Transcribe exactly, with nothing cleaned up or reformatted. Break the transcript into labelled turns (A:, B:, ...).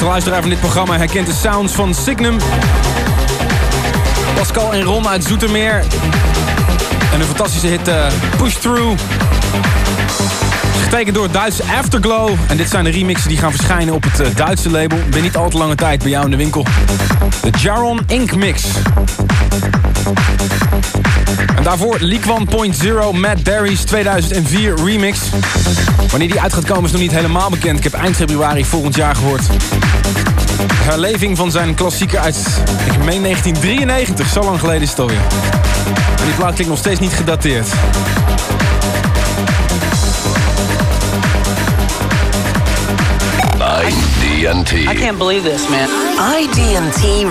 A: luisteraar van dit programma herkent de sounds van Signum. Pascal en Ron uit Zoetermeer. En de fantastische hit uh, Push Through. Getekend door het Duitse Afterglow. En dit zijn de remixen die gaan verschijnen op het uh, Duitse label. Binnen niet al te lange tijd bij jou in de winkel. De Jaron Ink Mix. En daarvoor Liquan Point Zero Matt Darry's tweeduizend vier remix. Wanneer die uit gaat komen is nog niet helemaal bekend. Ik heb eind februari volgend jaar gehoord. Herleving van zijn klassieker uit, ik meen negentien drieënnegentig. Zo lang geleden is het alweer. En die plaat klinkt nog steeds niet gedateerd.
B: I D N T.
C: I can't believe this, man.
D: I D N T